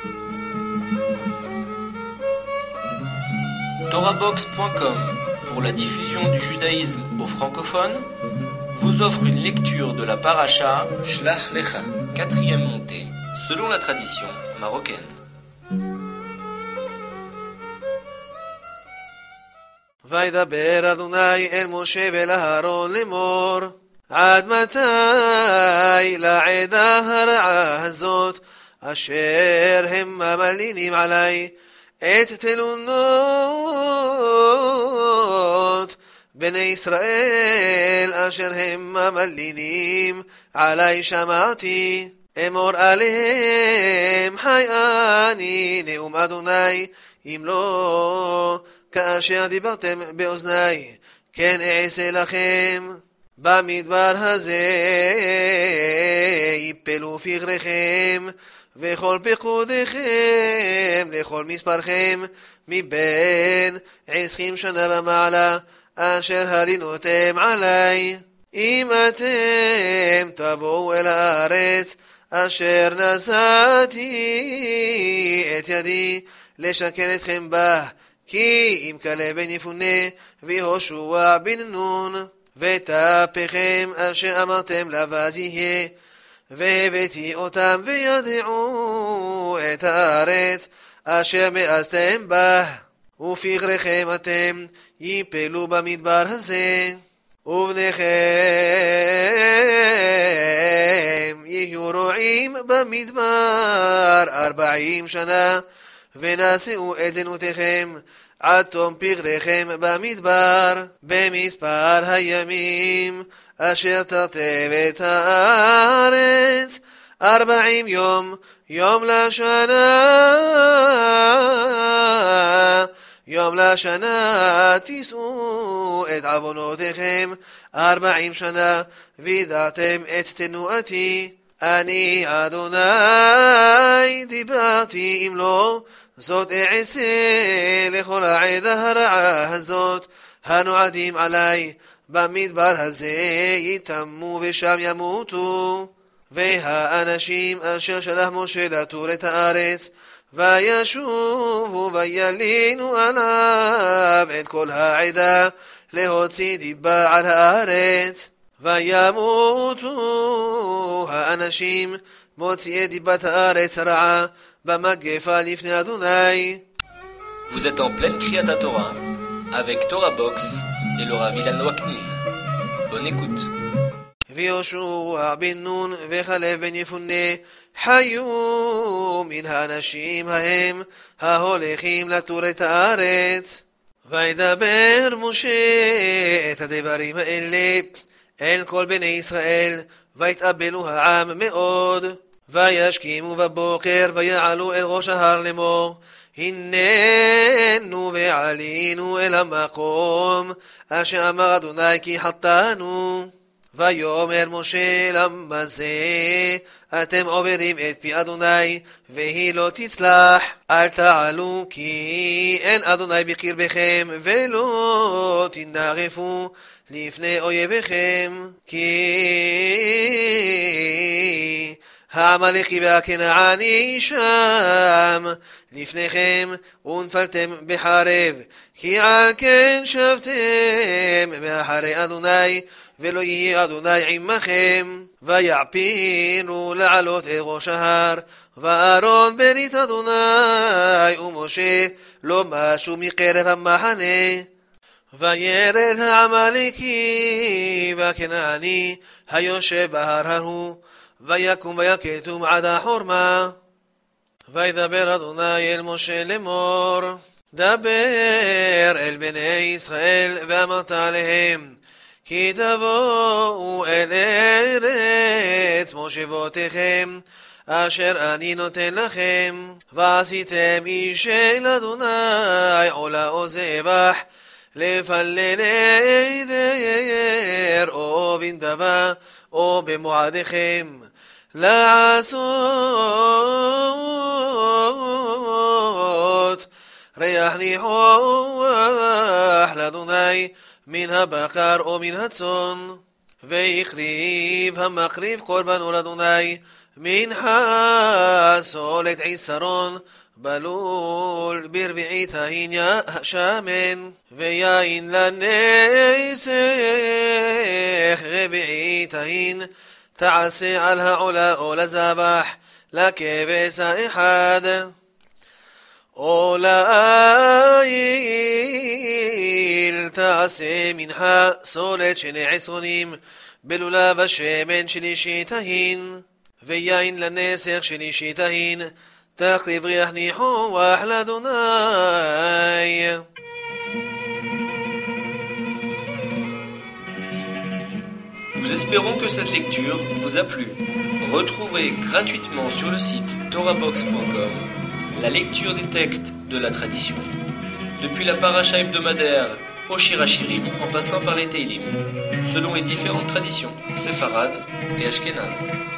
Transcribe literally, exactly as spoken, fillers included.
Torabox point com, pour la diffusion du judaïsme aux francophones, vous offre une lecture de la paracha Shlach Lecha, quatrième montée, selon la tradition marocaine. וידבר אדוני אל משה ואל אהרון לאמור, עד מתי לעדה הרעה הזאת אשר הם מלינים עלי את תלונות בני ישראל אשר הם מלינים עלי שמעתי, אמור עליהם חי אני נאום אדוני, אם לא כאשר דיברתם באוזני כן אעשה לכם. במדבר הזה יפלו פגריכם וכל פקודיכם לכל מספרכם מבין עשרים שנה ומעלה אשר הלינותם עלי, אם אתם תבואו אל הארץ אשר נשאתי את ידי לשכן אתכם בה, כי אם כלב בן יפונה ויהושע בן נון ותהפכם אשר אמרתם לבז יהיה, והבאתי אותם וידעו את הארץ אשר מאסתם בה, ופגריכם אתם יפלו במדבר הזה, ובניכם יהיו רועים במדבר ארבעים שנה, ונשאו את זנותיכם עד תום פגריכם במדבר, במספר הימים אשר תרתם את הארץ ארבעים יום, יום לשנה, יום לשנה תישאו את עוונותיכם ארבעים שנה, וידעתם את תנועתי, אני אדוני דיברתי, אם לא זאת אעשה לכל העדה הרעה הזאת הנועדים עלי במדבר הזה, יתמו ושם ימותו. והאנשים אשר שלח משה לתור את הארץ וישובו וילינו עליו את כל העדה להוציא דיבה על הארץ, וימותו האנשים מוציאי דיבת הארץ הרעה במגפה לפני אדוני. Vous êtes en pleine Kriyat Torah avec Torabox et le Rav Ilan Waknin. Bonne écoute. ויהושע בן נון וכלב בן יפונה היו מן האנשים ההם ההולכים לתור את הארץ. וידבר משה את הדברים האלה אל כל בני ישראל, ויתאבלו העם מאוד, וישכימו בבוקר ויעלו אל ראש ההר לאמור, הננו ועלינו אל המקום אשר אמר אדוני כי חטאנו. ויאמר משה, למה זה אתם עוברים את פי אדוני והיא לא תצלח? אל תעלו כי אין אדוני בקרבכם ולא תנגפו לפני אויביכם, כי העמלקי והכנעני שם לפניכם ונפלתם בחרב, כי על כן שבתם מאחרי אדוני ולא יהיה אדוני עמכם. ויעפינו לעלות אל ראש ההר, ואהרון ברית אדוני ומשה לא משו מקרב המחנה. וירד העמלקי והכנעני היושב בהר ההוא, ויקום ויקטום עד החורמה. וידבר אדוני אל משה לאמור, דבר אל בני ישראל ואמרת עליהם, כי תבואו אל ארץ מושבותיכם אשר אני נותן לכם, ועשיתם אישי לאדוני עולה או זבח לפלל עדר או בנדבה או במועדיכם, לעשות ריח ניחוח לאדוני מן הבקר או מן הצאן. ויקריב המקריב קורבנו לאדוני מנחה אוכלת עשרון, בלול ברביעית ההין השמן, ויין לנסך רביעית ההין, תעשה על העולה או לזבח, לכבש האחד. או לעיל תעשה מנחה סולת שני עשרונים, בלולב השמן שלישית ההין, ויין לנסך שלישית ההין, תקריב ריח ניחוח לאדוני. Nous espérons que cette lecture vous a plu. Retrouvez gratuitement sur le site torah box point com la lecture des textes de la tradition, depuis la paracha hebdomadaire au Shir Hashirim en passant par les Teilim, selon les différentes traditions séfarades et ashkénazes.